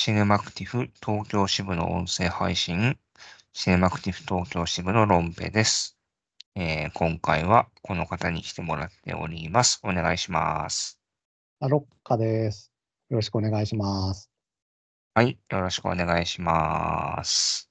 シネマクティフ東京支部の音声配信、シネマクティフ東京支部のロンペです。今回はこの方に来てもらっております。お願いします。 ロッカです。よろしくお願いします。 はい、よろしくお願いします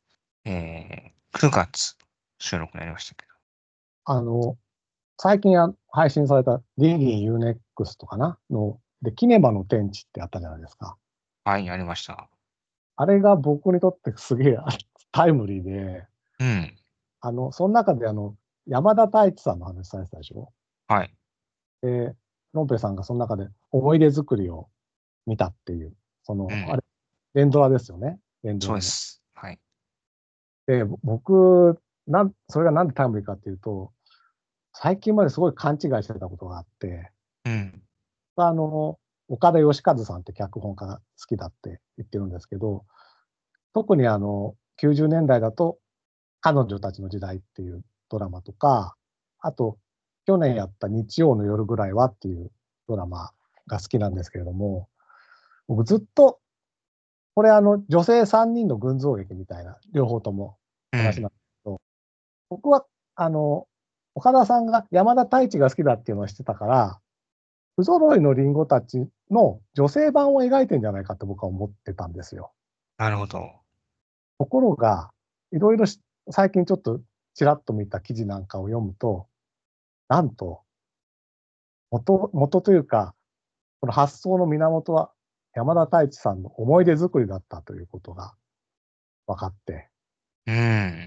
。9月収録になりましたけあの、最近配信されたディギン UNEXT かなで、キネマの天地ってあったじゃないですか。 ど。はい、ありました。 あれが僕にとってすげえタイムリーで、 うん。 その中で山田太一さんの話されてたでしょ。 はい。 で、ロンペさんがその中で思い出作りを見たっていう、あうん。 れ、連ドラですよね。連ドラの。 そうです。はい。 で、それがなんでタイムリーかっていうと、最近まですごい勘違いしてたことがあって、 うん。 岡田義和さんって脚本家が好きだって言ってるんですけど、特に90年代だと、彼女たちの時代っていうドラマとか、あと、去年やった日曜の夜ぐらいはっていうドラマが好きなんですけれども、僕ずっと、これ女性3人の群像劇みたいな、両方ともうん。 話なんですけど、僕は、あの、岡田さんが山田太一が好きだっていうのを知ってたから、不揃いのリンゴたちの女性版を描いてんじゃないかって僕は思ってたんですよ。 なるほど。 ところが、いろいろ最近ちょっとちらっと見た記事なんかを読むと、なんと元というか、この発想の源は山田太一さんの思い出作りだったということが分かって、 うん。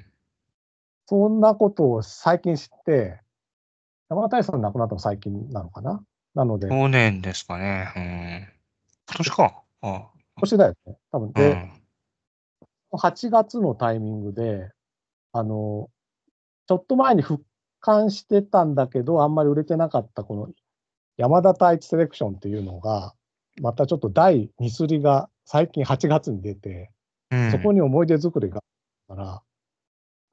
そんなことを最近知って、山田太一さん亡くなったの最近なのかな。なので、 去年ですかね。うん。今年か。あ今年だよね。多分。 あ。うで、 ん。 8月のタイミングで、あの、ちょっと前に復刊してたんだけど、あんまり売れてなかったこの山田太一セレクションっていうのが、またちょっと第2刷りが最近8月に出て、そこうん。 に思い出作りがあるから、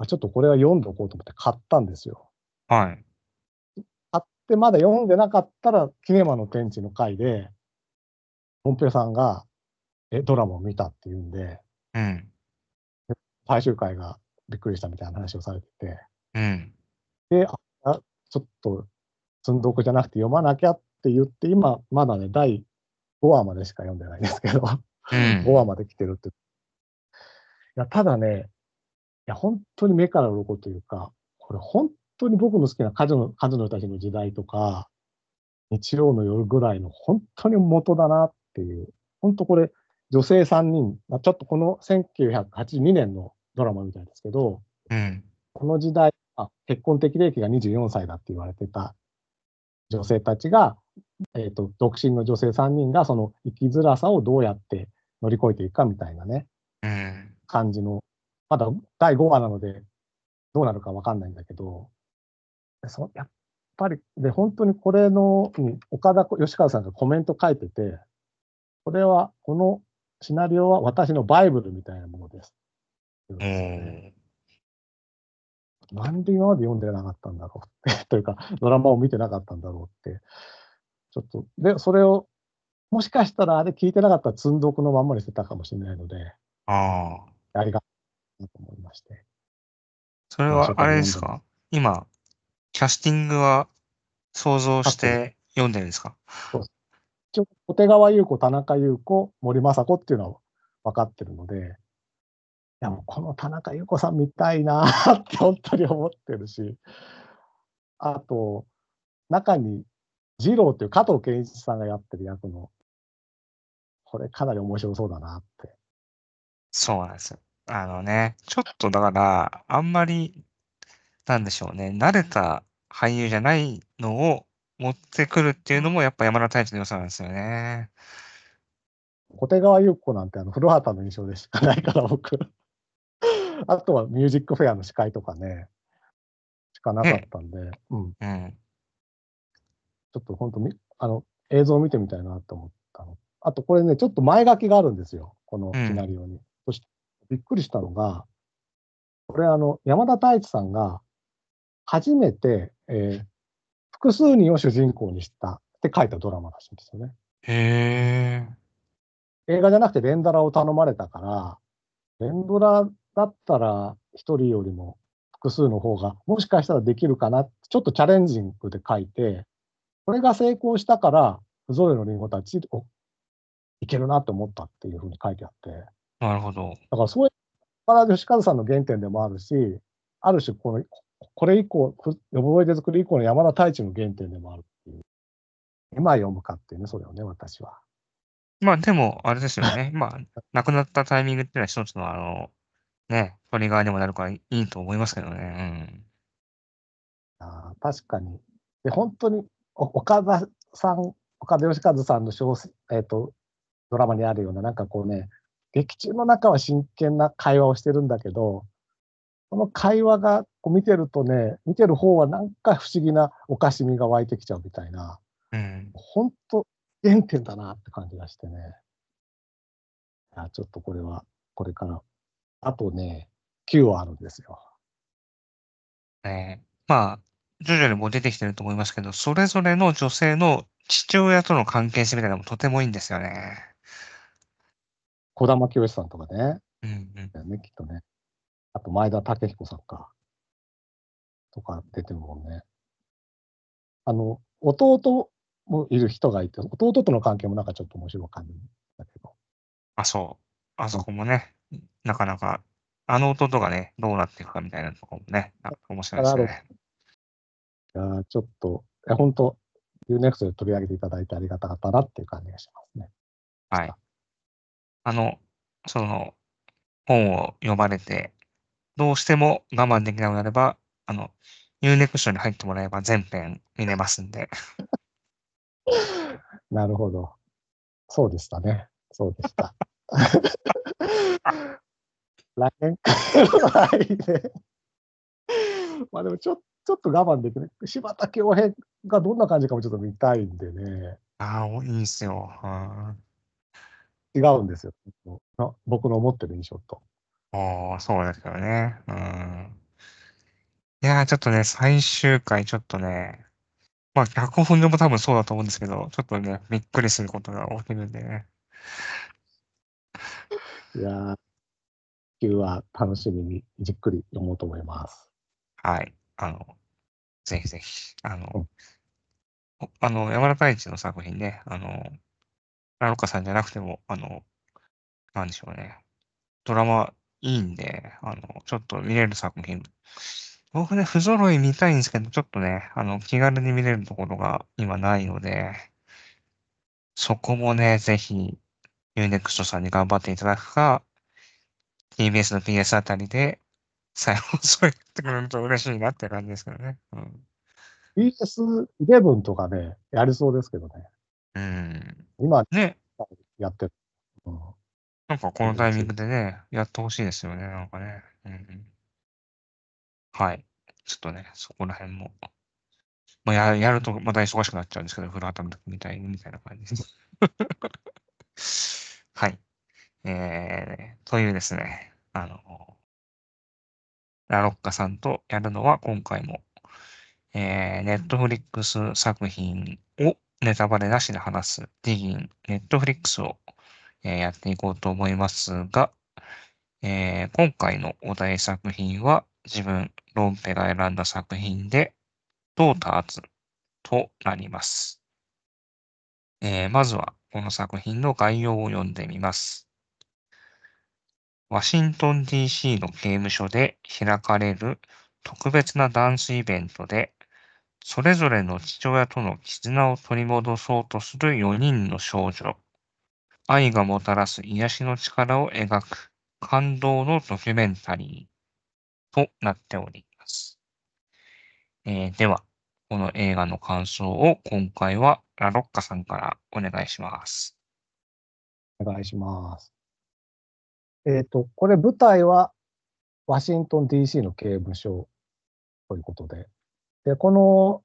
ちょっとこれは読んどこうと思って買ったんですよ。 はい。 買ってまだ読んでなかったら、キネマの天地の回で、ポンペイさんが、ドラマを見たっていうんで、 うん。 最終回がびっくりしたみたいな話をされてて、 うん。 で、ちょっと積んどくじゃなくて読まなきゃって言って、今、まだね、第5話までしか読んでないんですけど、 う 5話ん。 まで来てるって。いや、ただね、いや、本当に目から鱗というか、これ本当に僕の好きな彼女たちの時代とか、日曜の夜ぐらいの本当に元だなっていう、本当これ、女性3人、ちょっとこの1982年のドラマみたいですけど、 うん。 この時代、結婚適齢期が24歳だって言われてた女性たちが、独身の女性3人がその生きづらさをどうやって乗り越えていくかみたいなね、 うん。 感じの、まだ第5話なのでどうなるかわかんないんだけど、やっぱり、で、本当にこれの、岡田義和さんがコメント書いてて、このシナリオは私のバイブルみたいなものです。って言うんおですよね。 ー。 なんで今まで読んでなかったんだろうってというか、ドラマを見てなかったんだろうって。ちょっと、で、それを、もしかしたらあれ聞いてなかったら積んどくのまんまにしてたかもしれないので、 ああ。 ありがたいなと思いまして、 それは、あ最初から読んでます。 れですか？今、キャスティングは想像し合ってる。 て読んでるんですか？ そうです。一応、小手川優子、田中優子、森昌子っていうのは分かってるので、いやもうこの田中優子さん見たいなって本当に思ってるし、あと、中に二郎っていう加藤健一さんがやってる役の、これかなり面白そうだなって。 そうなんですよ。ちょっとだから、あんまり、なんでしょうね、慣れた俳優じゃないのを持ってくるっていうのもやっぱ山田太一の良さなんですよね。 小手川優子なんて古畑の印象でしかないから僕。あとはミュージックフェアの司会とかね、しかなかっね。 たんで、うん。 うん。 ちょっと本当映像を見てみたいなと思ったの。あとこれね、ちょっと前書きがあるんですよ。このシナうん。 リオに。そしてびっくりしたのが、これ山田太一さんが初めて、複数人を主人公にしたって書いたドラマらしいんですよね。 へえ。 映画じゃなくて連ドラを頼まれたから、連ドラだったら一人よりも複数の方がもしかしたらできるかなってちょっとチャレンジングで書いて、これが成功したから、ゾロのリンゴたち、いけるなと思ったっていうふうに書いてあって、 なるほど。 だからそういう岡田義和さんの原点でもあるし、ある種これ以降、覚えて作り以降の山田太一の原点でもあるっていう。今読むかっていうね、それをね、私は。 まあでも、あれですよね。まあ、亡くなったタイミングっていうのは一つのね、トリガーにもなるからいいと思いますけどね。 確かに。で、本当に岡田さん、岡田義和さんのドラマにあるような、なんかこうね、劇中の中は真剣な会話をしてるんだけど、この会話がこう見てるとね、見てる方はなんか不思議なおかしみが湧いてきちゃうみたいな、 うん。 本当原点だなって感じがしてね。ちょっとこれは、これから、あとね、9話あるんですよ。 まあ、徐々にもう出てきてると思いますけど、それぞれの女性の父親との関係性みたいなのもとてもいいんですよね。 児玉清さんとかね、 うんうん。 だよね、きっとね。あと前田武彦さんか、とか出てるもんね。弟もいる人がいて、弟との関係もなんかちょっと面白い感じだけど。 あ、そう。あそうん、 こもね、なかなか、あの弟がね、どうなっていくかみたいなところもね、なんか面白いだからですね。 ちょっと、本当、UNEXT で取り上げていただいてありがたかったなっていう感じがしますね。 はい。あの、その、本を読まれて、どうしても我慢できなくなれば、あの、Unext に入ってもらえば全編見れますんで。 なるほど。そうでしたね。そうでした。来年からはいね。まあでもちょっと我慢できない。柴田恭平がどんな感じかもちょっと見たいんでね。 ああ、いいんすよ。 違うんですよ。僕の思ってる印象と。 ああ、そうですよね。うん。いやー、ちょっとね、最終回ちょっとね、まあ、脚本でも多分そうだと思うんですけど、ちょっとね、びっくりすることが起きるんでね。 いやー、9は楽しみにじっくり読もうと思います。 はい。ぜひぜひ。 うん、 山田太一の作品ね、ラロッカさんじゃなくても、なんでしょうね。ドラマいいんで、ちょっと見れる作品。僕ね、不揃い見たいんですけど、ちょっとね、気軽に見れるところが今ないので、そこもね、ぜひ、Unext さんに頑張っていただくか、TBS の PS あたりで、再放送やってくれると嬉しいなって感じですけどね。うん。 PS11 とかね、やりそうですけどね。 うん。 今ね、 やってる。うん、 なんかこ全然つい。 のタイミングでね、やってほしいですよね、なんかね。うん。はい。ちょっとね、そこら辺も。まあ、やるとまた忙しくなっちゃうんですけど、古畑の時みたいに、みたいな感じです。はい。というですね、ラロッカさんとやるのは今回も、ネットフリックス作品をネタバレなしで話す、ディギン、ネットフリックスを、やっていこうと思いますが、今回のお題作品は自分、ロンペが選んだ作品で、ドーターズとなります。まずは、この作品の概要を読んでみます。ワシントン DC の刑務所で開かれる特別なダンスイベントで、それぞれの父親との絆を取り戻そうとする4人の少女。愛がもたらす癒しの力を描く感動のドキュメンタリーとなっております。では、この映画の感想を今回はラロッカさんからお願いします。 お願いします。これ舞台はワシントン DC の刑務所ということで、で、この、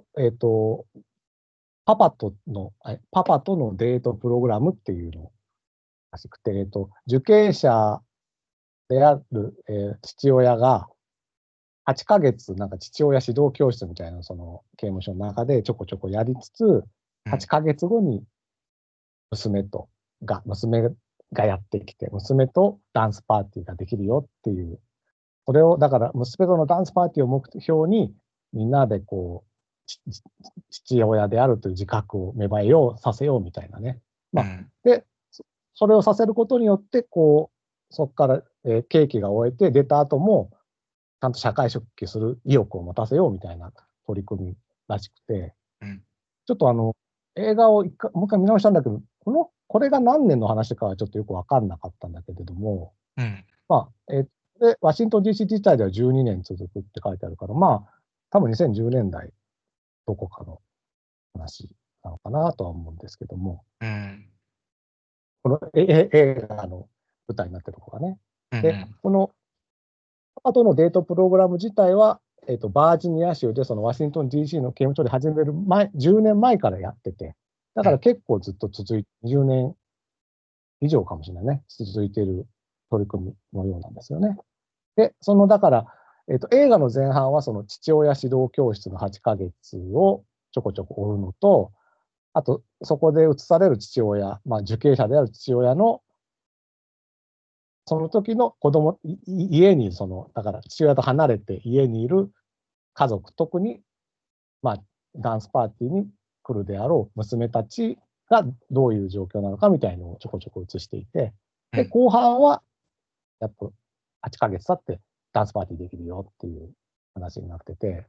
パパとのデートプログラムっていうのらしくて、受刑者である、父親が8ヶ月、なんか父親指導教室みたいな、その刑務所の中でちょこちょこやりつつ、8 うん。 ヶ月後に娘と娘がやってきて、娘とダンスパーティーができるよっていう、それを、だから娘とのダンスパーティーを目標に、みんなでこう、父親であるという自覚を芽生えよう、させようみたいなね。まあ、 うん。 で、それをさせることによって、こう、そこから、刑期が終えて出た後も、ちゃんと社会復帰する意欲を持たせようみたいな取り組みらしくて、 うん。 ちょっと映画をもう一回見直したんだけど、これが何年の話かはちょっとよくわかんなかったんだけれども、 うん。 まあ、で、ワシントン DC 自体では12年続くって書いてあるから、まあ、多分2010年代どこかの話なのかなとは思うんですけども、 うん。 この映画の舞台になってるところがね。で、 うん。 この後のデートプログラム自体は、バージニア州でそのワシントン DC の刑務所で始める10年前からやってて、だから結構ずっと20年以上かもしれないね、続いている取り組みのようなんですよね。で、だから、映画の前半はその父親指導教室の8ヶ月をちょこちょこ追うのと、あと、そこで映される父親、まあ、受刑者である父親の、その時の子供、家にだから父親と離れて家にいる家族、特に、まあ、ダンスパーティーに来るであろう娘たちがどういう状況なのかみたいのをちょこちょこ映していて、で、 うん。 後半は、やっと8ヶ月経ってダンスパーティーできるよっていう話になってて、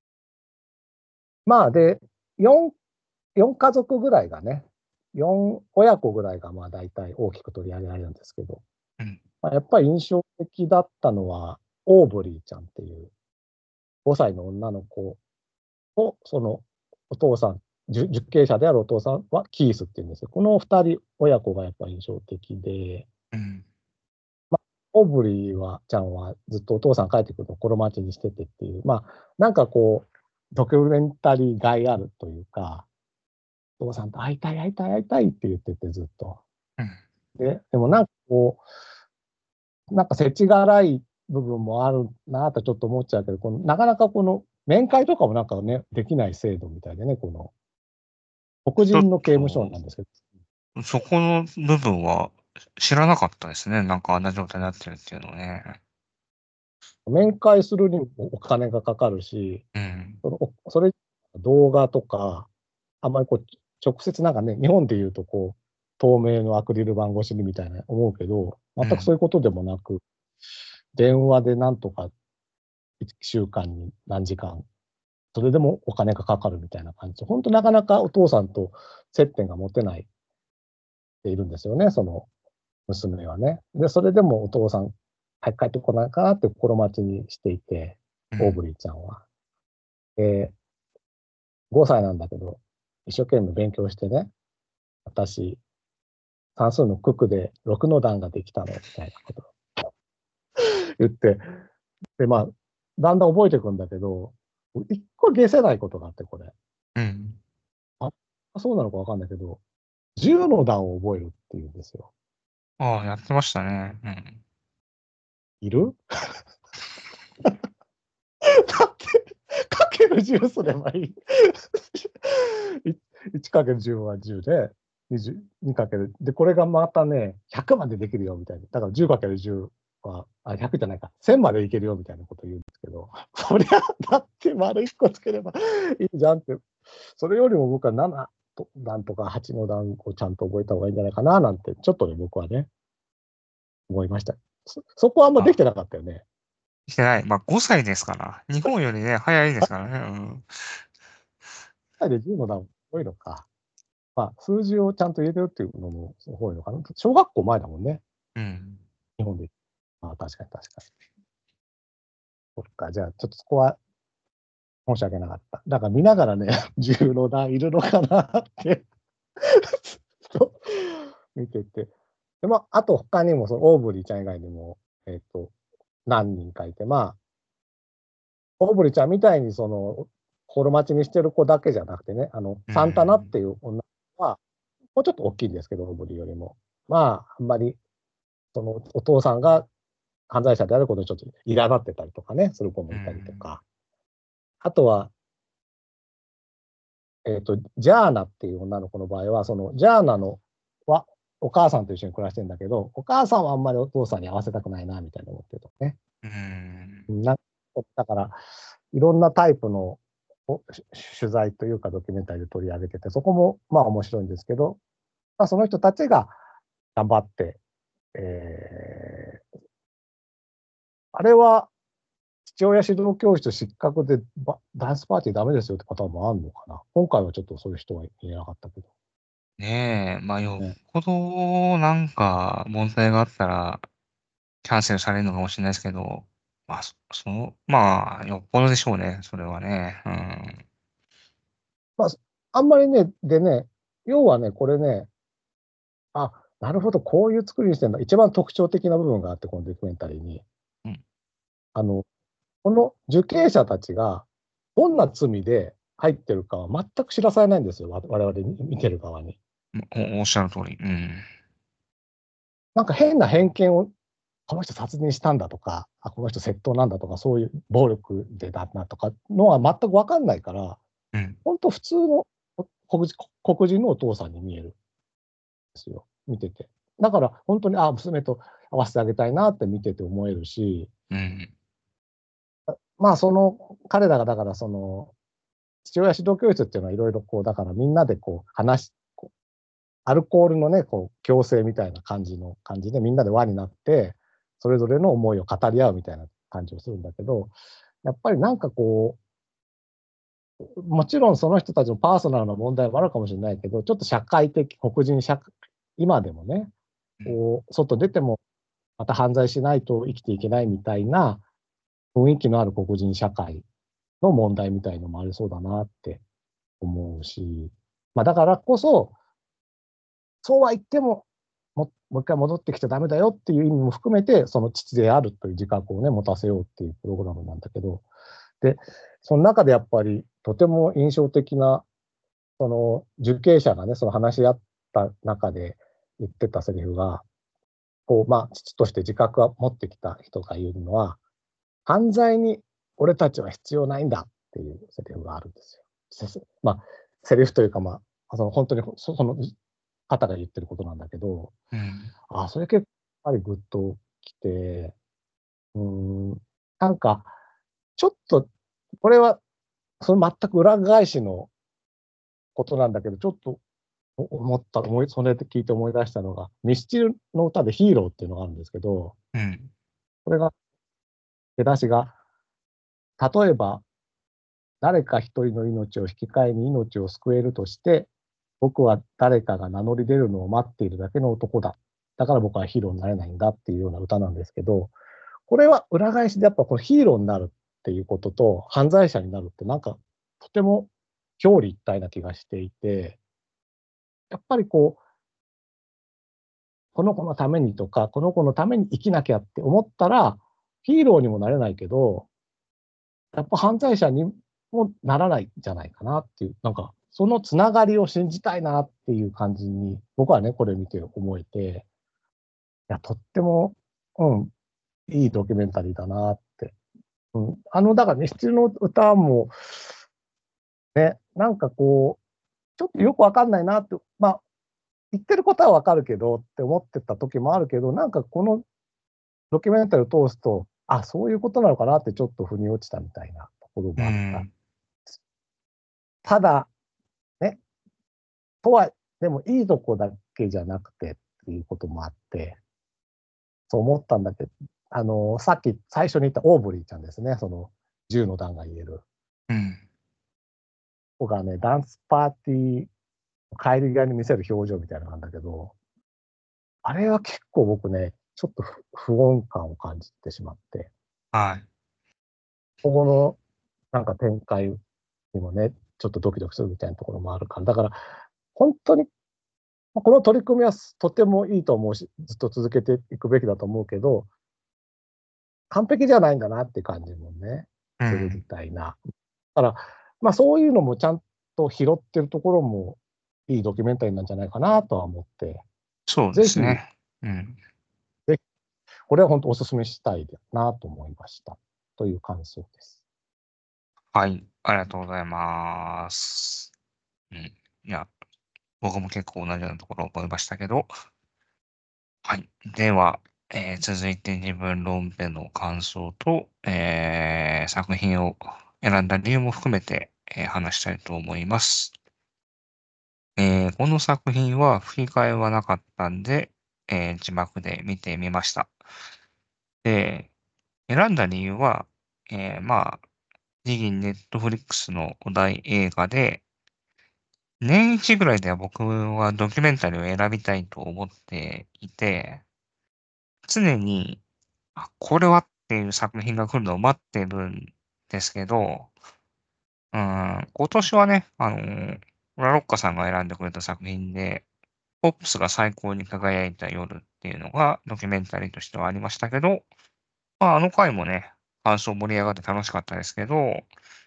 まあで、4家族ぐらいがね、4親子ぐらいがまあ大体大きく取り上げられるんですけど、 うん。 まあ、やっぱり印象的だったのは、オーブリーちゃんっていう5歳の女の子を、お父さん、受刑者であるお父さんはキースっていうんですよ。この2人親子がやっぱ印象的で、 うん。 オーブリーちゃんはずっとお父さん帰ってくるのを心待ちにしててっていう、まあ、なんかこう、ドキュメンタリーがいあるというか、お父さんと会いたい、会いたい、会いたいって言ってて、ずっと。 うん。 でもなんかこう、なんか世知辛い部分もあるなとちょっと思っちゃうけど、なかなかこの面会とかもなんかね、できない制度みたいでね、この黒ちょっ人の刑務所と、 なんですけど、 そこの部分は知らなかったですね。なんかあんな状態になってるっていうのをね。 面会するにもお金がかかるし、 うん。 それ、動画とか、あんまりこう、直接なんかね、日本で言うとこう、透明のアクリル板越しにみたいな思うけど、全くそうん。 ういうことでもなく、電話でなんとか1週間に何時間、それでもお金がかかるみたいな感じで、本当なかなかお父さんと接点が持てないでいるんですよね、その娘はね。で、それでもお父さん、早く帰ってこないかなって心待ちにしていて、 うん。 オーブリーちゃんは。で、5歳なんだけど、一生懸命勉強してね、私、算数の九九で6の段ができたの、みたいなことを言って、で、まあ、だんだん覚えていくんだけど、一個消せないことがあって、これ。 うん。 あ、そうなのかわかんないけど、10の段を覚えるっていうんですよ。 ああ、やってましたね。うん。 いるだって、かける10すればいい。1×10 は10で、2かける。で、これがまたね、100までできるよみたいな。だから 10×10 は、100じゃないか、1000までいけるよみたいなことを言うんですけど、そりゃ、だって丸1個つければいいじゃんって。それよりも僕は7段とか8の段をちゃんと覚えた方がいいんじゃないかななんて、ちょっとね、僕はね、思いました。そこはあんまできあ、 てなかったよね。 してない。まあ、5歳ですから。日本よりね、早いですからね。うん。 で10の段多いのか。まあ、数字をちゃんと入れてるっていうのも多いのかな。小学校前だもんね。 うん。 日本で。ああ、確かに確かに。そっか、じゃあ、ちょっとそこは申し訳なかった。だから見ながらね、重の段いるのかなって見てて。で、まあ、あと他にも、そのオーブリーちゃん以外にも、何人かいて、まあ、オーブリーちゃんみたいに、心待ちにしてる子だけじゃなくてね、 うサンタナっん。 ていう女の子は、もうちょっと大きいんですけど、オーブリーよりも。まあ、あんまり、お父さんが犯罪者であることにちょっと苛立ってたりとかね、する子もういたりとん。 か。あとは、ジャーナっていう女の子の場合は、ジャーナのは、 お母さんと一緒に暮らしてるんだけど、お母さんはあんまりお父さんに合わせたくないな、みたいな思ってるとね。 うん。 なだから、いろんなタイプの取材というかドキュメンタリーで取り上げてて、そこもまあ面白いんですけど、まあ、その人たちが頑張って、あれは父親指導教室失格でダンスパーティーダメですよってパターンもあるのかな。今回はちょっとそういう人はいなかったけど。 ねえ、まあ、よっね、 ぽどなんか問題があったら、キャンセルされるのかもしれないですけど、まあ、まあ、よっぽどでしょうね、それはね。うん。 まあ、あんまりね、でね、要はね、これね、あ、なるほど、こういう作りにしてるんだ。一番特徴的な部分があって、このドキュメンタリーに。 うん。 あの、この受刑者たちが、どんな罪で入ってるかは全く知らされないんですよ、我々見てる側に。 おっしゃる通り。うん。 なんか変な偏見を、この人殺人したんだとか、この人窃盗なんだとか、そういう暴力でだなとかのは全く分かんないから、 うん。 本当普通の黒人のお父さんに見えるんですよ、見てて。だから本当に、娘と会わせてあげたいなって見てて思えるし、 うん。 まあ、その、彼らがだから父親指導教室っていうのはいろいろだからみんなでアルコールのね、強制みたいな感じでみんなで輪になって、それぞれの思いを語り合うみたいな感じをするんだけど、やっぱりなんかもちろんその人たちのパーソナルな問題もあるかもしれないけど、ちょっと社会的、黒人社会、今でもね、 うん。 外出てもまた犯罪しないと生きていけないみたいな雰囲気のある黒人社会の問題みたいのもありそうだなって思うし、まあだからこそ、そうは言っても、もう一回戻ってきちゃダメだよっていう意味も含めて、その父であるという自覚をね、持たせようっていうプログラムなんだけど、で、その中でやっぱりとても印象的な、その受刑者がね、その話し合った中で言ってたセリフが、まあ、父として自覚を持ってきた人が言うのは、犯罪に俺たちは必要ないんだっていうセリフがあるんですよ。まあ、セリフというか、まあ、本当にその方が言ってることなんだけど、 うん。 それ結構やっぱりグッときて、なんか、ちょっと、これは、その全く裏返しのことなんだけど、ちょっとそれで聞いて思い出したのが、ミスチルの歌でヒーローっていうのがあるんですけど、 うん。 これが、出だしが、例えば、誰か一人の命を引き換えに命を救えるとして、僕は誰かが名乗り出るのを待っているだけの男だ。だから僕はヒーローになれないんだっていうような歌なんですけど、これは裏返しでやっぱこのヒーローになるっていうことと犯罪者になるってなんかとても表裏一体な気がしていて、やっぱりこの子のためにとか、この子のために生きなきゃって思ったら、ヒーローにもなれないけど、やっぱ犯罪者にもならないんじゃないかなっていう、なんかそのつながりを信じたいなっていう感じに、僕はね、これ見て思えて、いや、とっても、うん、いいドキュメンタリーだなって。だからミスチルの歌も、ね、なんかちょっとよくわかんないなって、まあ、言ってることはわかるけどって思ってた時もあるけど、なんかこのドキュメンタリーを通すと、そういうことなのかなってちょっと腑に落ちたみたいなところうもあった。 ん。 ただ、ね、とは、でもいいとこだけじゃなくてっていうこともあって、そう思ったんだけど、さっき最初に言ったオーブリーちゃんですね、その銃の弾が言える。 うん。 子がね、ダンスパーティー帰り際に見せる表情みたいなのなんだけど、あれは結構僕ね、ちょっと不穏感を感じてしまって、 はい。 ここのなんか展開にもね、ちょっとドキドキするみたいなところもあるから、だから本当にこの取り組みはとてもいいと思うし、ずっと続けていくべきだと思うけど、完璧じゃないんだなって感じもね、するみうん。 たいな。だから、まあそういうのもちゃんと拾ってるところもいいドキュメンタリーなんじゃないかなとは思って、 そうでぜひ、 すね。うん。 ぜひ、これは本当お勧めしたいなと思いました。という感想です。 はい。ありがとうございます。うん。いや、僕も結構同じようなところを思いましたけど、 はい。では、続いて自分論編の感想と、作品を選んだ理由も含めて、話したいと思います。この作品は吹き替えはなかったんで、字幕で見てみました。で、選んだ理由は、まあ、次元ネットフリックスのお題映画で、年一ぐらいでは僕はドキュメンタリーを選びたいと思っていて、常に、これはっていう作品が来るのを待ってるんですけど、今年はね、ラロッカさんが選んでくれた作品で、ポップスが最高に輝いた夜っていうのがドキュメンタリーとしてはありましたけど、あの回もね、感想盛り上がって楽しかったですけど、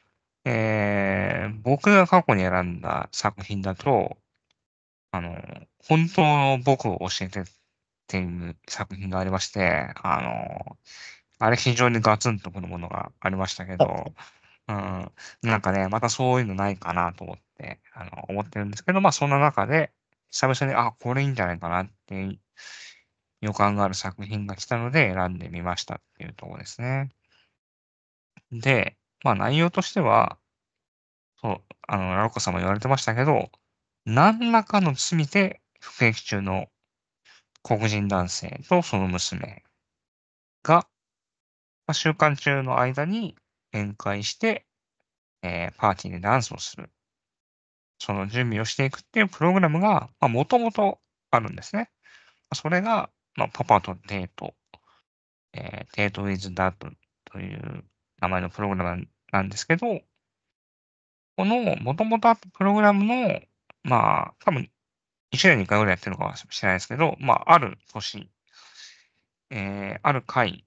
僕が過去に選んだ作品だと、あの、本当の僕を教えてっていう作品がありまして、あれ非常にガツンとくるものがありましたけど、うん、なんかね、またそういうのないかなと思って、思ってるんですけど、まあそんな中で、久々に、これいいんじゃないかなっていう予感がある作品が来たので選んでみましたっていうところですね。で、まあ内容としては、そう、ラロッカさんも言われてましたけど、何らかの罪で服役中の黒人男性とその娘が、まあ、収監中の間に宴会して、パーティーでダンスをする。その準備をしていくっていうプログラムが、まあ、もともとあるんですね。それが、まあ、パパとデート、デートウィズダートという名前のプログラムなんですけど、このもともとあったプログラムの、まあ、多分1年に1回ぐらいやってるのかもしれないですけど、まあ、ある年、ある回、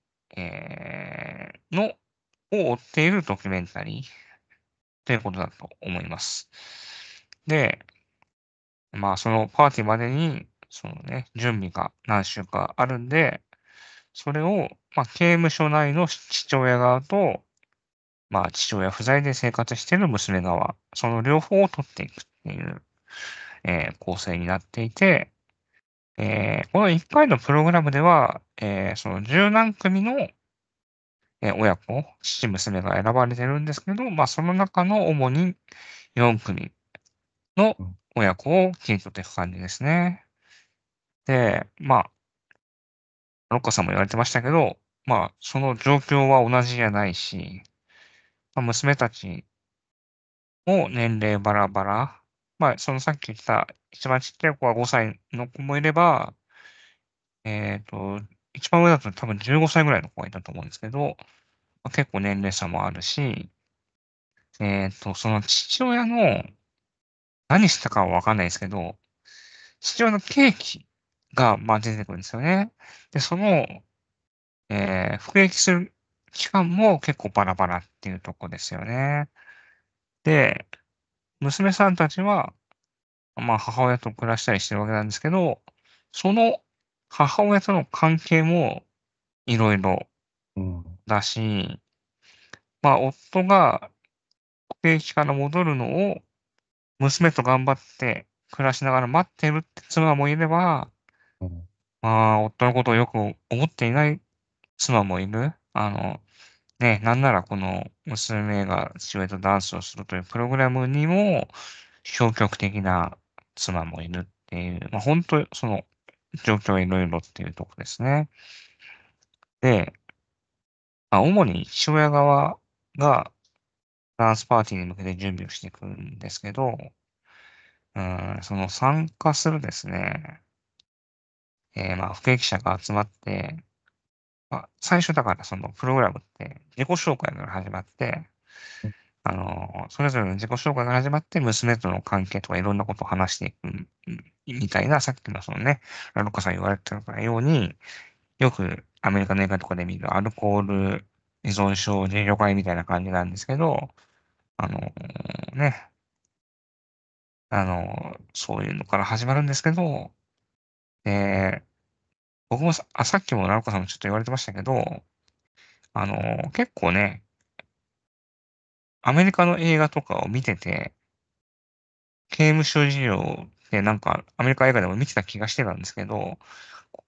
を追っているドキュメンタリーということだと思います。で、まあ、そのパーティーまでに、そのね、準備が何週かあるんで、それを、まあ、刑務所内の父親側と、まあ、父親不在で生活している娘側、その両方を取っていくっていう、構成になっていて、この1回のプログラムでは、その十何組の、親子、父娘が選ばれてるんですけど、まあ、その中の主に4組のうん。 親子を切り取っていく感じですね。で、まあ、ロッカさんも言われてましたけど、まあ、その状況は同じじゃないし、まあ、娘たちも年齢バラバラ。まあ、そのさっき言った一番ちっちゃい子は5歳の子もいれば、えっと、一番上だと多分15歳ぐらいの子がいたと思うんですけど、まあ、結構年齢差もあるし、その父親の何したかはわかんないですけど、父親のケーキが、まあ、出てくるんですよね。で、その、服役する期間も結構バラバラっていうとこですよね。で、娘さんたちは、まあ、母親と暮らしたりしてるわけなんですけど、その母親との関係もいろいろうん。 だし、まあ、夫が服役から戻るのを娘と頑張って暮らしながら待ってるって妻もいれば、 うん。 まあ、夫のことをよく思っていない妻もいる。ね、なんならこの娘が父親とダンスをするというプログラムにも消極的な妻もいるっていう、まあ、本当その状況いろいろっていうとこですね。で、まあ、主に父親側がダンスパーティーに向けて準備をしていくんですけど、その参加するですね、まあ、服役者が集まって、まあ、最初だからそのプログラムって自己紹介から始まって、それぞれの自己紹介が始まって、娘との関係とかいろんなことを話していくみたいな、さっきのそのね、ラロッカさん言われてたように、よくアメリカの映画とかで見るアルコール依存症自助会みたいな感じなんですけど、あのね、そういうのから始まるんですけど、え僕もさっきもラロッカさんもちょっと言われてましたけど、結構ね、アメリカの映画とかを見てて、刑務所事情ってなんかアメリカ映画でも見てた気がしてたんですけど、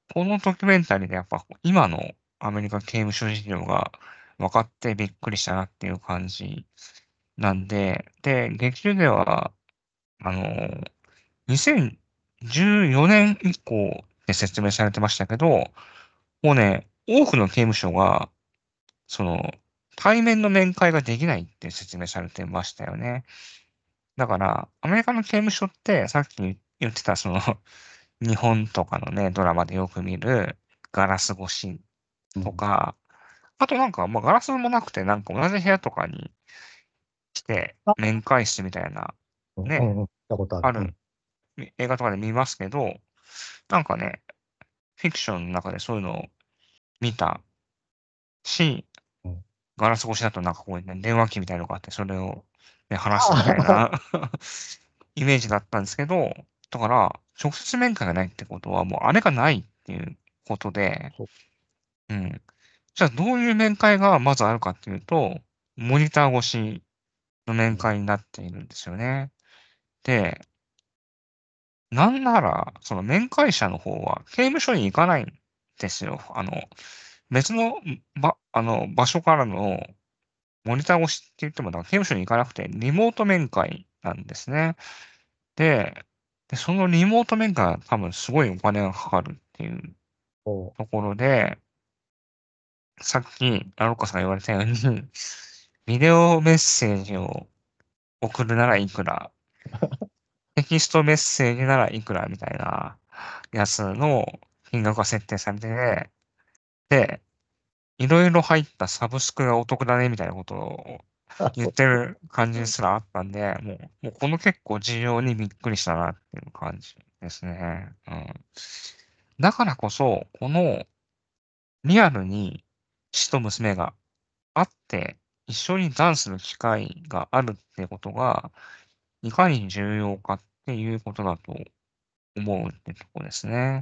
このドキュメンタリーでやっぱ今のアメリカ刑務所事情が分かってびっくりしたなっていう感じなんで、で、劇中では、あの、2014年以降で説明されてましたけど、もうね、多くの刑務所が、その、対面の面会ができないって説明されてましたよね。だから、アメリカの刑務所って、さっき言ってた、日本とかのね、ドラマでよく見るガラス越しうん。 とか、あとなんか、まあ、ガラスもなくて、なんか同じ部屋とかに来て、 あ、 面会室みたいな、ね、 うんうん、聞いたことある。 ある、映画とかで見ますけど、なんかね、フィクションの中でそういうのを見たし、 うん。 ガラス越しだとなんかこうね、電話機みたいなのがあって、それをね、話すみたいあなイメージだったんですけど、だから、直接面会がないってことは、もうあれがないっていうことで、 そう。 うん。じゃあどういう面会がまずあるかっていうと、モニター越しの面うん。 会になっているんですよね。で、なんなら、その面会者の方は刑務所に行かないんですよ。別の、場所からのモニター越しって言っても、だから刑務所に行かなくて、リモート面会なんですね。で、そのリモート面会は多分すごいお金がかかるっていうそところで、さっき、ロッカさんが言われたように、ビデオメッセージを送るならいくら、テキストメッセージならいくらみたいなやつの金額が設定されてて、で、いろいろ入ったサブスクがお得だねみたいなことをう。 言ってる感じすらあったんで、もうこの結構需要にびっくりしたなっていう感じですね。うん。だからこそ、このリアルに父と娘が会って一緒にダンスの機会があるってことが、いかに重要かっていうことだと思うってとこですね。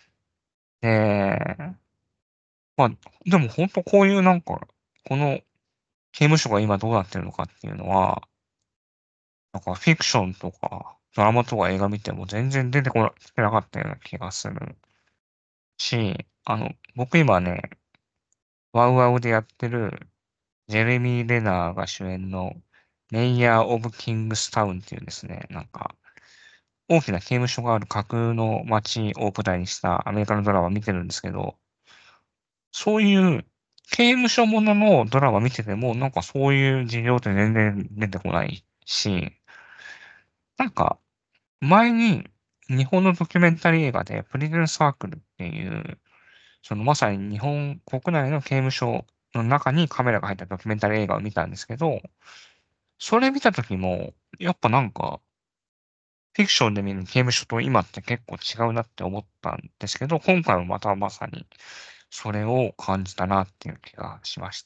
で、まあ、でも本当こういうなんか、この刑務所が今どうなってるのかっていうのは、なんかフィクションとか、ドラマとか映画見ても全然出てこなきてなかったような気がするし、僕今ね、ワウワウでやってる、ジェレミー・レナーが主演の、メイヤー・オブ・キングスタウンっていうですね、なんか、大きな刑務所がある架空の街を舞台にしたアメリカのドラマ見てるんですけど、そういう刑務所もののドラマ見てても、なんかそういう事情って全然出てこないし、なんか、前に日本のドキュメンタリー映画でプリズンサークルっていう、そのまさに日本国内の刑務所の中にカメラが入ったドキュメンタリー映画を見たんですけど、それ見た時も、やっぱなんか、フィクションで見る刑務所と今って結構違うなって思ったんですけど、今回もまたまさにそれを感じたなっていう気がしました。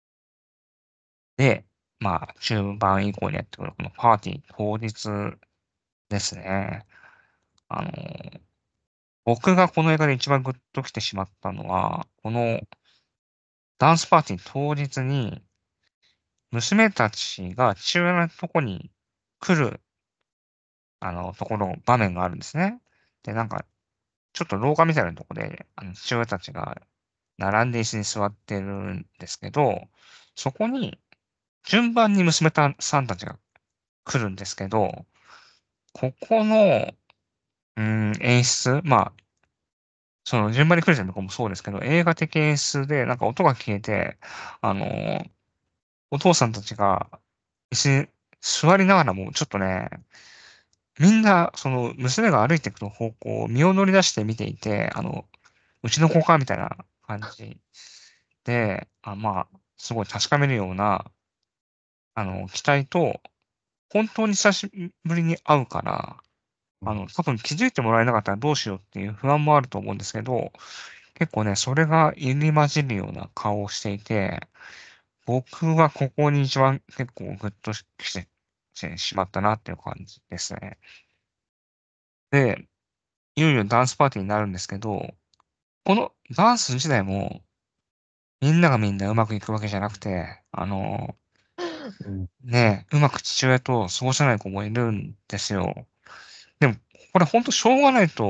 で、まあ、中盤以降にやってくるこのパーティー当日ですね。あの、僕がこの映画で一番グッと来てしまったのは、このダンスパーティー当日に、娘たちが父親のとこに来る、ところ、場面があるんですね。で、なんか、ちょっと廊下みたいなとこで、父親たちが並んで椅子に座ってるんですけど、そこに順番にさんたちが来るんですけど、ここの、演出、まあ、その順番に来るじゃんとかもそうですけど、映画的演出でなんか音が消えて、あの、お父さんたちが椅子に座りながらも、ちょっとね、みんな、その娘が歩いてくる方向を身を乗り出して見ていて、うちの子かみたいな感じで、まあ、すごい確かめるような、期待と、本当に久しぶりに会うから、 うん。 多分気づいてもらえなかったらどうしようっていう不安もあると思うんですけど、結構ね、それが入り混じるような顔をしていて、僕はここに一番結構グッとしてしまったなっていう感じですね。で、いよいよダンスパーティーになるんですけど、このダンス自体も、みんながみんなうまくいくわけじゃなくて、 うん。 ね、うまく父親と過ごせない子もいるんですよ。でも、これほんとしょうがないと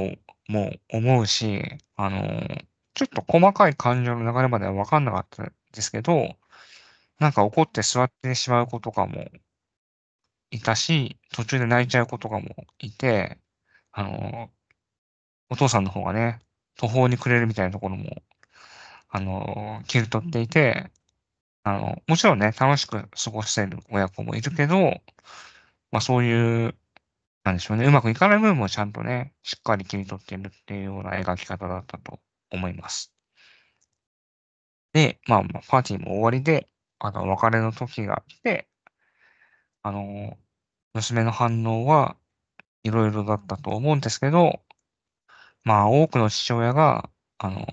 も思うし、ちょっと細かい感情の流れまでは分かんなかったですけど、なんか怒って座ってしまう子とかもいたし、途中で泣いちゃう子とかもいて、あの、お父さんの方がね、途方に暮れるみたいなところも、切り取っていて、もちろんね、楽しく過ごしている親子もいるけど、まあそういう、なんでしょうね、うまくいかない部分もちゃんとね、しっかり切り取っているっていうような描き方だったと思います。で、まあ、パーティーも終わりで、別れの時が来て、あの、娘の反応はいろいろだったと思うんですけど、まあ、多くの父親が、あの、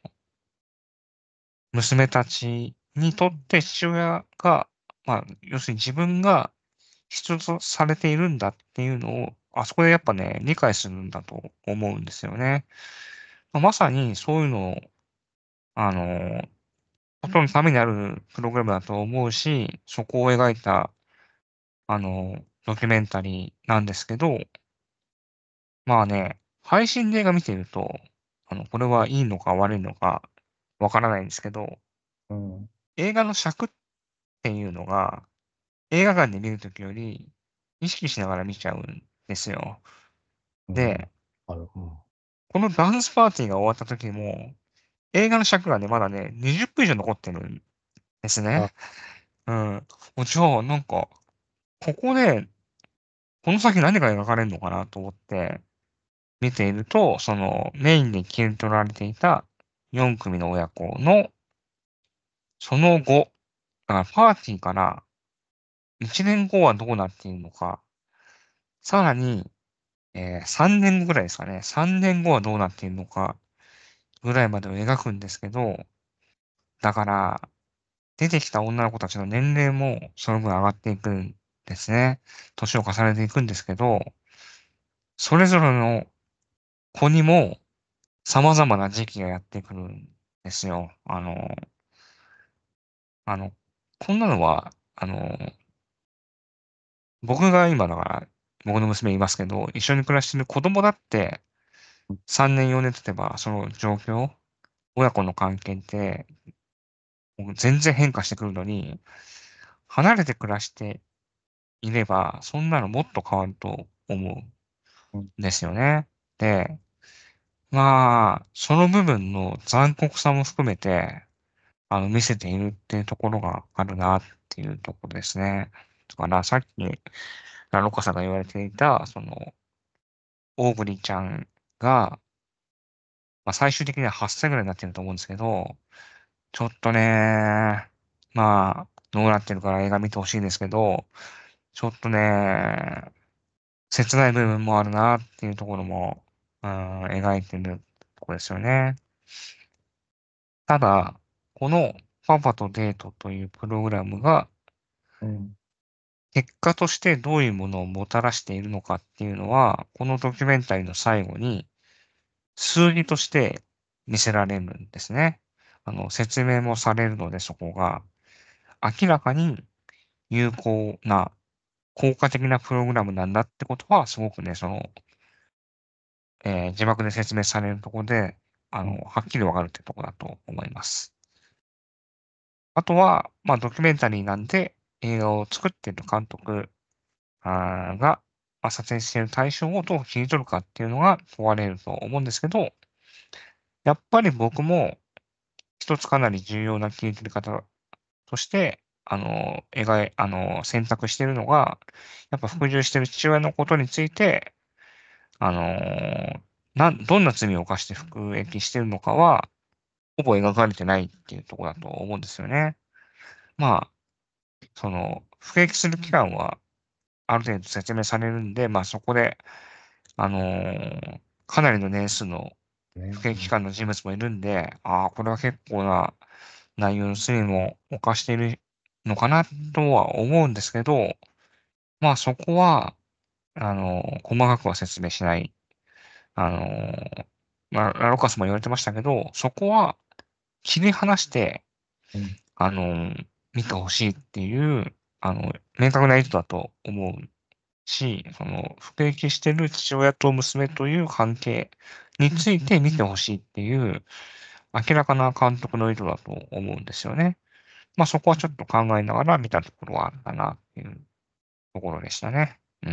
娘たちにとって父親が、まあ、要するに自分が必要とされているんだっていうのを、あそこでやっぱね、理解するんだと思うんですよね。まさにそういうのを、あの、ことのためにあるプログラムだと思うし、そこを描いた、ドキュメンタリーなんですけど、まあね、配信で映画見てると、これはいいのか悪いのかわからないんですけど、 うん。 映画の尺っていうのが、映画館で見るときより意識しながら見ちゃうんですよ。 うん。 で、 ある。うん。 このダンスパーティーが終わった時も、映画の尺がね、まだね、20分以上残ってるんですあ、 ね。うん。じゃあ、なんか、ここで、この先何が描かれるのかなと思って見ていると、そのメインで切り取られていた4組の親子の、その後、だからパーティーから1年後はどうなっているのか、さらに、3年後ぐらいですかね。3年後はどうなっているのかぐらいまでを描くんですけど、だから、出てきた女の子たちの年齢もその分上がっていくんですね。年を重ねていくんですけど、それぞれの子にも様々な時期がやってくるんですよ。あの、こんなのは、僕が今だから、僕の娘いますけど、一緒に暮らしてる子供だって、3年4年経てば、その状況、親子の関係って、もう全然変化してくるのに、離れて暮らしていれば、そんなのもっと変わると思うんうん。 ですよね。で、まあ、その部分の残酷さも含めて、見せているっていうところがあるなっていうところですね。だから、さっき、ラロッカさんが言われていた、オーブリーちゃんが、まあ、最終的には8歳ぐらいになってると思うんですけど、ちょっとね、まあ、どうなってるから映画見てほしいんですけど、ちょっとね、切ない部分もあるなっていうところも、描いてるところですよね。ただ、このパパとデートというプログラムが、 うん。 結果としてどういうものをもたらしているのかっていうのは、このドキュメンタリーの最後に数字として見せられるんですね。説明もされるので、そこが明らかに有効な、効果的なプログラムなんだってことは、すごくね、字幕で説明されるところで、 うん。 はっきりわかるってところだと思います。あとは、まあ、ドキュメンタリーなんで、映画を作っている監督が、まあ、撮影している対象をどう切り取るかっていうのが問われると思うんですけど、やっぱり僕も一つかなり重要な切り取り方として、選択しているのが、やっぱ服従している父親のことについて、あの、どんな罪を犯して服役しているのかは、ほぼ描かれてないっていうところだと思うんですよね。まあ、服役する期間はある程度説明されるんで、まあそこで、かなりの年数のね。 服役期うん。 間の人物もいるんで、ああ、これは結構な内容の罪も犯しているのかなとは思うんですけど、まあそこは、細かくは説明しない。あの、まあ、ラロカスも言われてましたけど、そこは切り離して、 うん。 あの、見てほしいっていう、明確な意図だと思うし、その、服役してる父親と娘という関係について見てほしいっていう、明らかな監督の意図だと思うんですよね。まあそこはちょっと考えながら見たところはあったなっていうところでしたね。うん。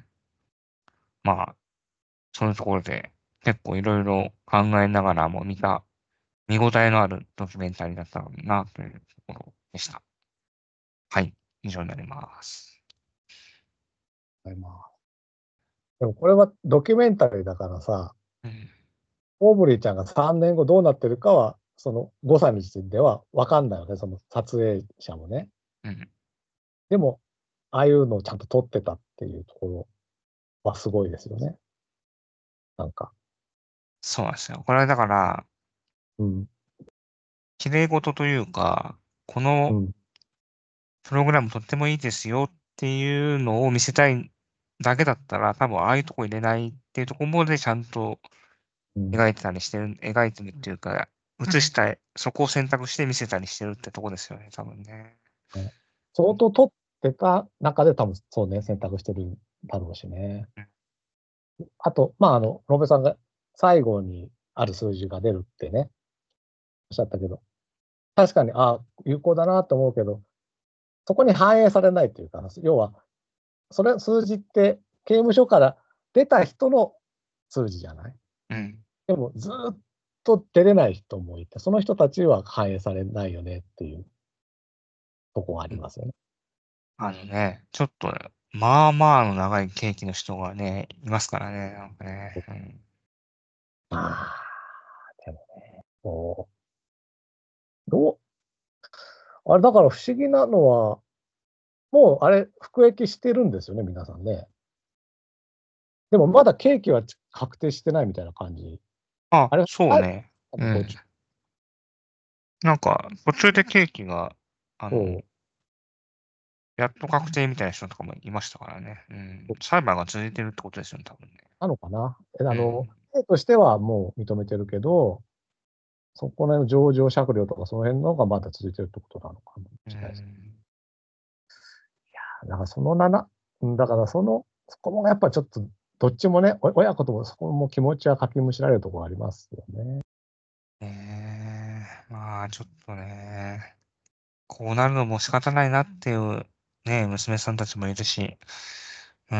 まあ、そういうところで結構いろいろ考えながらも見た見応えのあるドキュメンタリーだったなというところでした。はい。以上になります。 はい、まあ。でもこれはドキュメンタリーだからさ、 うん。 オーブリーちゃんが3年後どうなってるかは、その5歳の時点では分かんないよね、その撮影者もね。 うん。 でも、ああいうのをちゃんと撮ってたっていうところはすごいですよね。なんか。 そうなんですよ。これはだから、 うん。 綺麗事というか、このうん。 プログラムとってもいいですよっていうのを見せたいだけだったら、多分ああいうとこ入れないっていうところまでちゃんとうん。 描いてるっていうか、映したい、そこを選択して見せたりしてるってとこですよね、多分ね。 ね、相当撮ってた中で多分そうね、選択してるんだろうしね。 うん。 あと、まあ、ロベさんが最後にある数字が出るってね、おっしゃったけど、確かに、有効だなと思うけど、そこに反映されないというか、要は、数字って刑務所から出た人の数字じゃない。 うん。 でも、ずっと出れない人もいて、その人たちは反映されないよねっていうとこがあうん。 りますよね。 あのね、ちょっと、まあまあの長い刑期の人がね、いますからね、なんかね。うん。 ああ、でもね、こう、あれだから不思議なのは、もうあれ、服役してるんですよね、皆さんね。でもまだ刑期は確定してないみたいな感じ。 あ、 あれ、あ、 そうね。うん。 途中、 なんか、途中で刑期が、あの、 そう、 やっと確定みたいな人とかもいましたからね。うん。裁判が続いてるってことですよね、多分ね。 なのかな。 うん。 刑としてはもう認めてるけど、そこの情状酌量とかその辺のがまだ続いてるってことなのかもうしれないです。 ん。 だからだからそこもやっぱちょっと、どっちもね、親子ともそこも気持ちはかきむしられるところありますよね。 ねえ、まあ、ちょっとね、こうなるのも仕方ないなっていうね、娘さんたちもいるし、うん。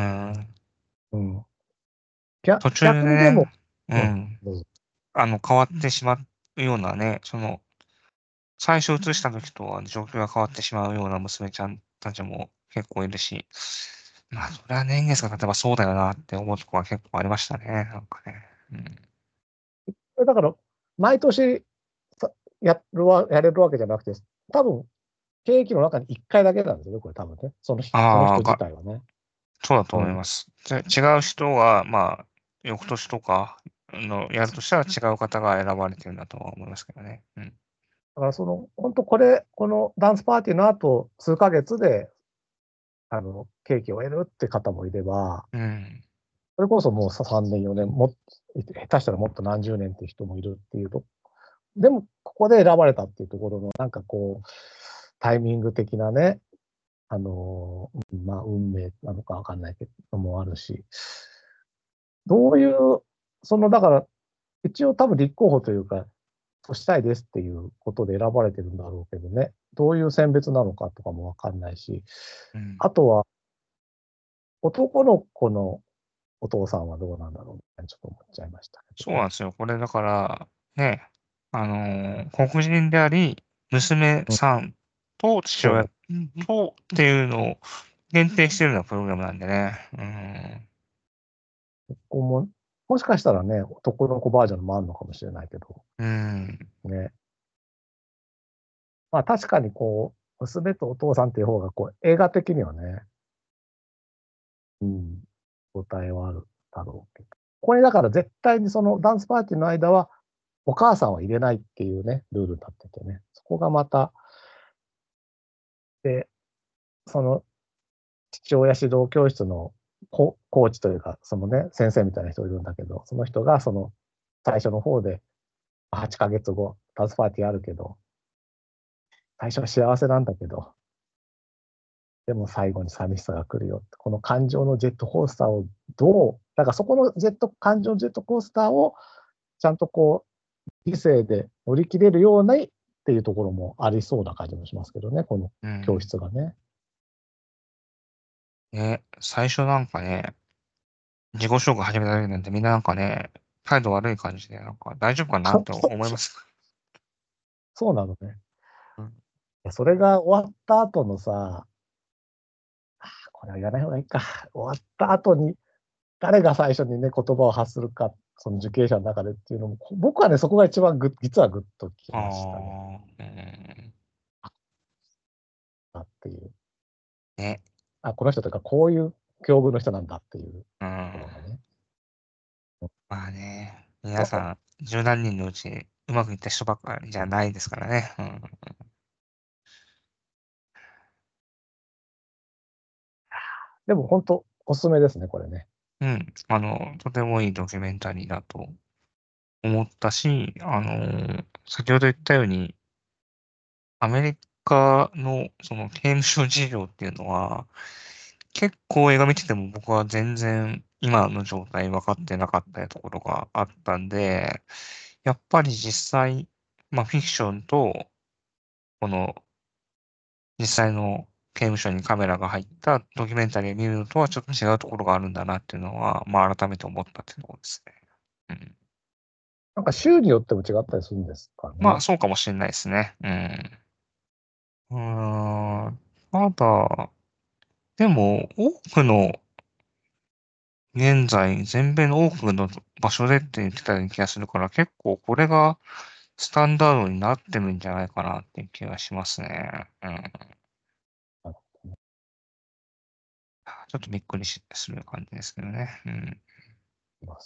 うん。 途中で逆にでも、 ね、ううん、 ん。 どうぞ。 変わってしまうようなね、その、最初移した時とは状況が変わってしまうような娘ちゃんたちも結構いるし、まあ、それは年月が経てばそうだよなって思うところは結構ありましたね、なんかね。うん。 だから、毎年さやれるわけじゃなくて、多分、刑期の中に1回だけなんですよね、これ多分ね。そのああ、 人自体はね。 そうだとうん。 思います。違う人は、まあ、翌年とかやるとしたら違う方が選ばれてるんだとは思いますけどね。うん。 だから本当このダンスパーティーの後、数ヶ月で、刑期を得るって方もいれば、 うん。 それこそもう3年、4年、下手したらもっと何十年っていう人もいるっていうと、でも、ここで選ばれたっていうところの、なんかこう、タイミング的なね、まあ、運命なのかわかんないけどもあるし、どういう、だから、一応多分立候補というか、そうしたいですっていうことで選ばれてるんだろうけどね、どういう選別なのかとかもわかんないし、 うん。 あとは、男の子のお父さんはどうなんだろうみたいにちょっと思っちゃいましたけどね。 そうなんですよ。これだから、ね、黒人であり、娘うん、 さんと父親そう。 とっていうのを限定してるようなプログラムなんでね。 ここも、もしかしたらね、男の子バージョンもあるのかもしれないけど、 うん。うん。 ね。まあ確かに娘とお父さんっていう方が映画的にはね、うん、答えはあるだろうけど。これだから絶対にそのダンスパーティーの間は、お母さんは入れないっていうね、ルールになっててね。そこがまた、で、その父親指導教室のコーチというか、そのね、先生みたいな人いるんだけど、その人が最初の方で、8ヶ月後、ダンスパーティーあるけど、最初は幸せなんだけど、 でも最後に寂しさが来るよって。この感情のジェットコースターをだからそこの感情のジェットコースターをちゃんとこう、理性で乗り切れるようにっていうところもありそうな感じもしますけどね、この教うん。 室がね。 最初なんかね、自己紹介始めた時なんてみんななんかね、態度悪い感じで、なんか大丈夫かなって思います。 そうなのね。 うん。 それが終わった後のさ、これは言わない方がいいか。終わった後に誰が最初にね、言葉を発するか、その受刑者の中でっていうのも、僕はね、そこが一番実はグッときあましたね。 あ、うん。 っていう。 ね。 この人というか、こういう境遇の人なんだっていううん。 ものがね。 まあね、皆さん、十何人のうちうまくいった人ばっかりじゃないですからね。うん。 でも本当、おすすめですね、これね。 うん。とてもいいドキュメンタリーだと思ったし、先ほど言ったように、アメリカのその刑務所事情っていうのは、結構映画見てても僕は全然今の状態分かってなかったところがあったんで、やっぱり実際、まあフィクションと、この実際の刑務所にカメラが入ったドキュメンタリーを見るのとはちょっと違うところがあるんだなっていうのは、まあ改めて思ったっていうところですね。うん。 なんか州によっても違ったりするんですかね。 まあそうかもしれないですね。うん。うーん。ただ、でも多くの現在、全米の多くの場所でって言ってたような気がするから、結構これがスタンダードになってるんじゃないかなっていう気がしますね。うん。 あのちょっとびっくりする感じですけどね。うん。 います。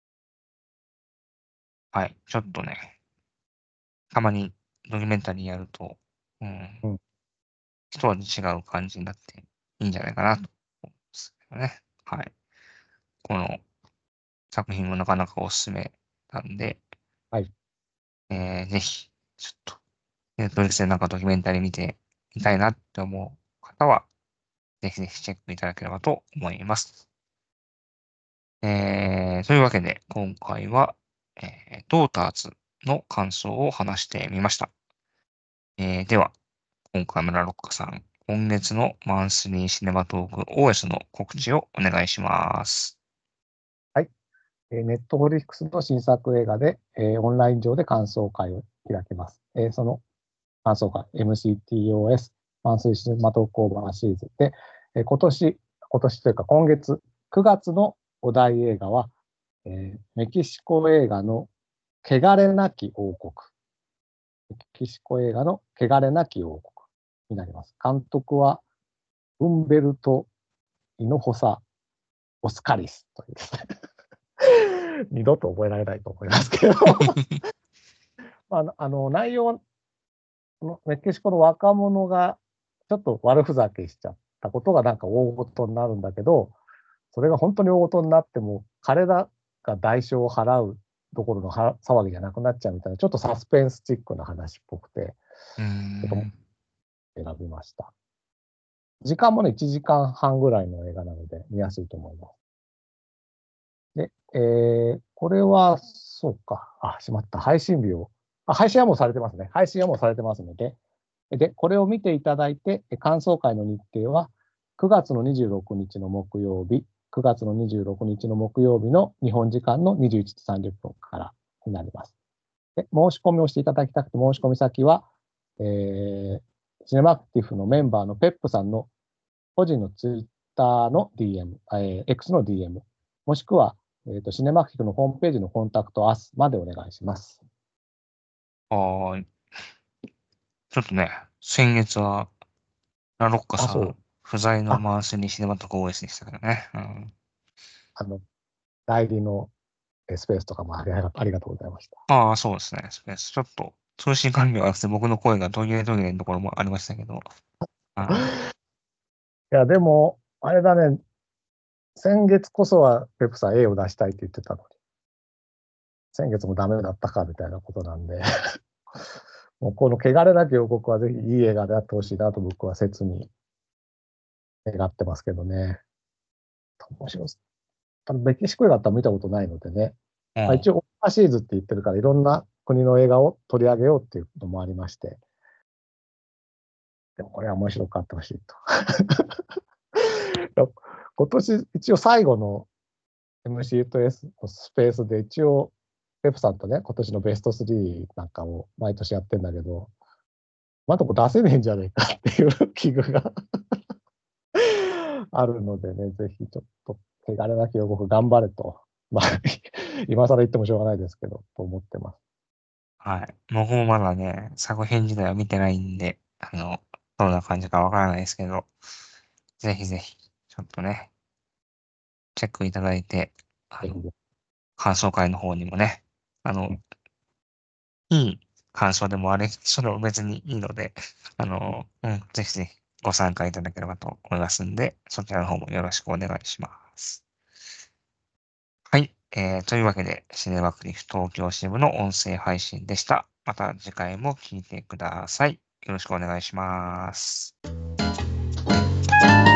はい。ちょっとね、たまにドキュメンタリーやると、うん、 うん。 一味違う感じになっていいんじゃないかなと思うんですけどね。はい。この作品もなかなかおすすめなんで、 はい。 ぜひ、ちょっと、ネットフリックスでなんかドキュメンタリー見てみたいなって思う方は、ぜひぜひチェックいただければと思います。というわけで、今回は、ドーターズの感想を話してみました。では、今回村ロックさん、今月のマンスリーシネマトーク OS の告知をお願いします。 はい。ネットフリックスの新作映画で、オンライン上で感想会を開けます。その感想会、MCTOS、マンスリーシネマトークオーバーシーズで、今年というか今月、9月のお題映画は、メキシコ映画の汚れなき王国。メキシコ映画の汚れなき王国になります。監督は、ウンベルト・イノホサ・オスカリスというですね。二度と覚えられないと思いますけど内容は、メキシコの若者がちょっと悪ふざけしちゃったことがなんか大事になるんだけど、それが本当に大事になっても、彼らが代償を払うどころの騒ぎじゃなくなっちゃうみたいな、ちょっとサスペンスチックな話っぽくて、 うーちょっとん。 選びました。時間もね、1時間半ぐらいの映画なので見やすいと思います。で、これは、そうか。しまった。配信日を。配信はもうされてますね。配信はもうされてますので、これを見ていただいて、感想会の日程は9月の26日の木曜日、9月の26日の木曜日の日本時間の21時30分からになります。で、申し込みをしていただきたくて、申し込み先は、えー、シネマクティフのメンバーのペップさんの個人のツイッターの DM、X の DM、もしくは、シネマクティフのホームページのコンタクトアスまでお願いします。 はーい。ちょっとね、先月は、ラロッカさん、 そう。 不在のあ、 マンスリーシネマトーク OS でしたけどね。うん。 あの、代理のスペースとかもありがとうございました。 ああ、そうですね。スペース。ちょっと、通信管理が悪くて僕の声が途切れ途切れのところもありましたけど。あいや、でも、あれだね、先月こそはペップさん A を出したいって言ってたのに、先月もダメだったかみたいなことなんで、もうこの汚れなき王国はぜひいい映画であってほしいなと僕は切に願ってますけどね。面白そう。ただメキシコ映画って見たことないのでね。まあ、 うん。 一応、オーバーシーズって言ってるから、いろんな国の映画を取り上げようっていうのもありまして、でもこれは面白くあってほしいと。今年、一応最後の MCU と S のスペースで、一応、ペプさんとね、今年のベスト3なんかを毎年やってんだけど、まだこれ出せねえんじゃねえかっていう危惧があるのでね、ぜひちょっと手軽なきを僕頑張れと、まあ、今更言ってもしょうがないですけど、と思ってます。 はい。僕もまだね、作品自体は見てないんで、どんな感じかわからないですけど、ぜひぜひ、ちょっとね、チェックいただいて、あの、 ぜひぜ感想会の方にもね、あの、いい感想でもあれ、それは別にいいので、ぜひぜひご参加いただければと思いますんで、そちらの方もよろしくお願いします。はい。というわけで、シネマクリフ東京支部の音声配信でした。また次回も聞いてください。よろしくお願いします。